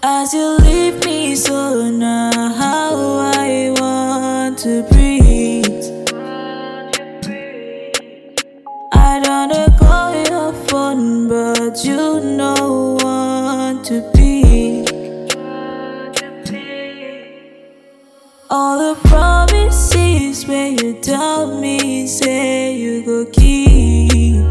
As you leave me, so now how I want to breathe. I don't call your phone, but you know want to be. All the promises where you tell me, say you go keep.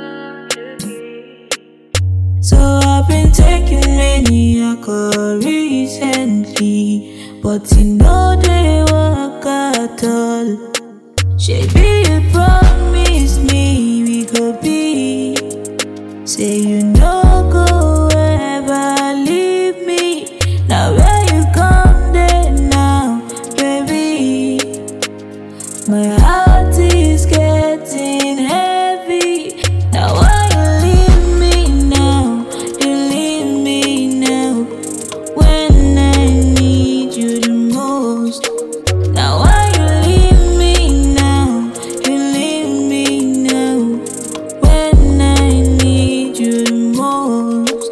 So I've been taking many alcohol recently, but you know they work at all. Maybe you promise me we could be. Say you no go ever leave me. Now where you come there now, baby? My heart is getting heavy. Now why you leave me now? You leave me now when I need you the most. Now why you leave me now? You leave me now when I need you the most.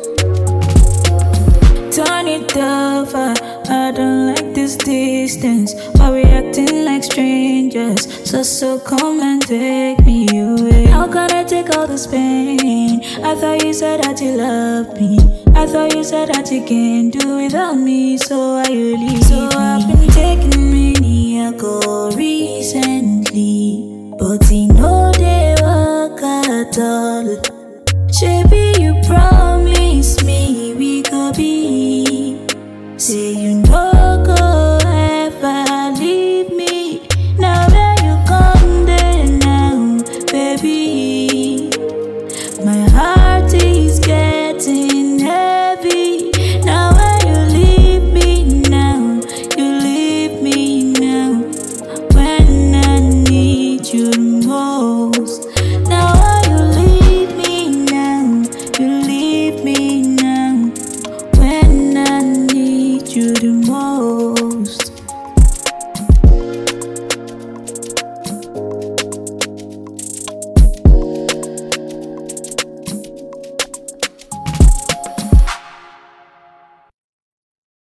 Turn it over, I don't like this distance. Why we acting like strangers? So come and take me away. How can I take all this pain? I thought you said that you loved me. I thought you said that you can't do without me. So why you leave me? So I've been taking many alcohol recently, but you know they work at all. Maybe you promised me we could be. Say you no go ever leave me. Now where you come there now, baby? My heart